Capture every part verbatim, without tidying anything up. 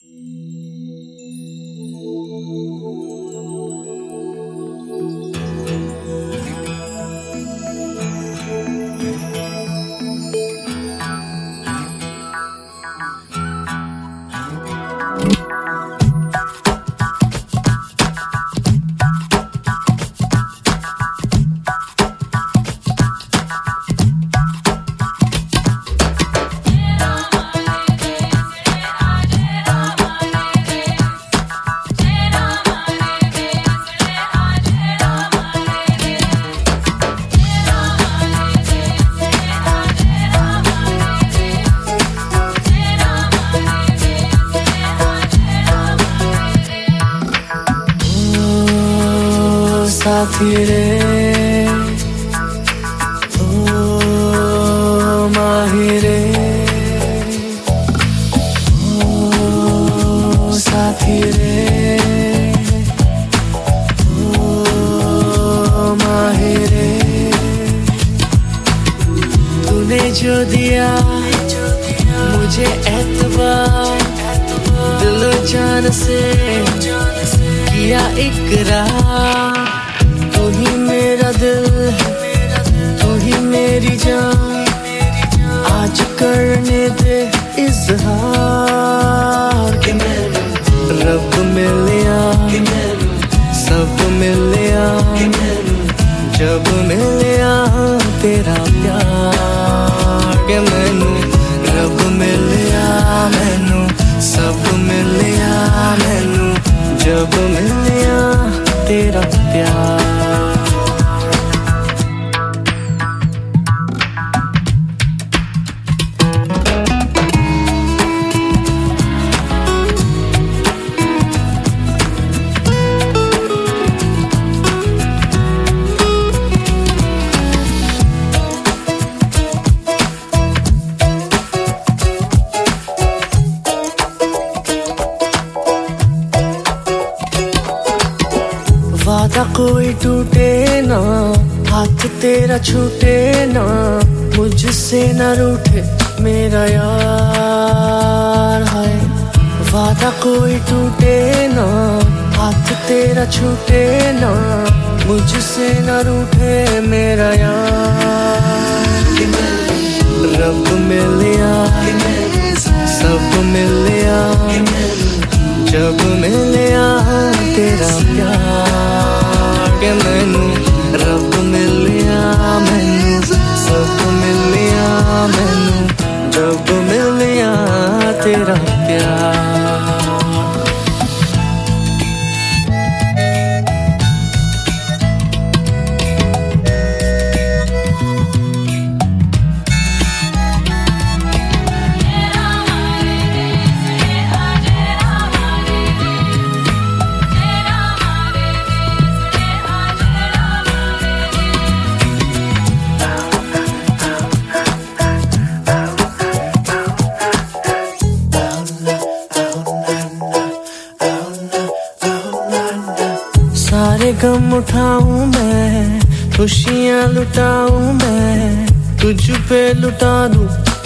साथी रे ओ माही रे ओ साथी रे ओ माही रे तूने जो दिया मुझे एतबार दिल जान से किया इकरार तू ही मेरा दिल है तू ही मेरी जान आज करने दे इज़हार कि मैंने रब मिलिया सब मिलिया जब मिलिया तेरा प्यार कि मैनू रब मिलिया मैनू सब मिलिया मैनू जब मिलिया तेरा प्यार वादा कोई टूटे ना हाथ तेरा छूटे ना मुझसे न रूठे मेरा यार है वादा कोई टूटे ना हाथ तेरा छूटे ना मुझसे न रूठे मेरा यार रब मिलिया सब मिलिया जब मिलिया तेरा प्यार के मैनू रब मिलिया मैनू सब मिलिया मैनू जब मिलिया तेरा प्यार सारे गम उठाऊं मैं खुशियां लुटाऊं मैं तुझ पे लुटा दूं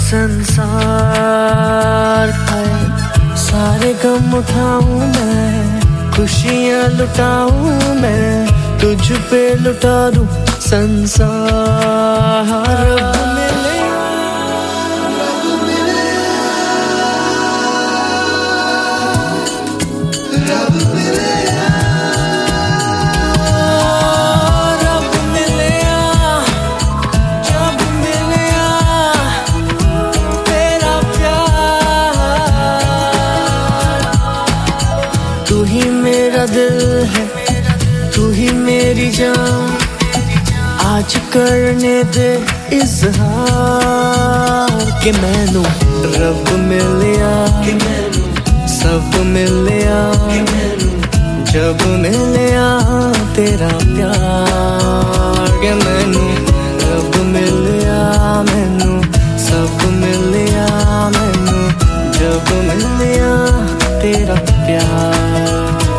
संसार है सारे गम उठाऊं मैं खुशियां लुटाऊं मैं तुझ पे लुटा दूं संसार रब मिलिया रब मिलिया तू ही मेरा दिल है तू ही मेरी जान आज करने दे इज़हार कि मैनू रब मिलिया सब मिलिया जब मिलिया तेरा प्यार कि मैनू रब मिलिया मैनू सब मिलिया मैनू जब मिलिया तेरा प्यार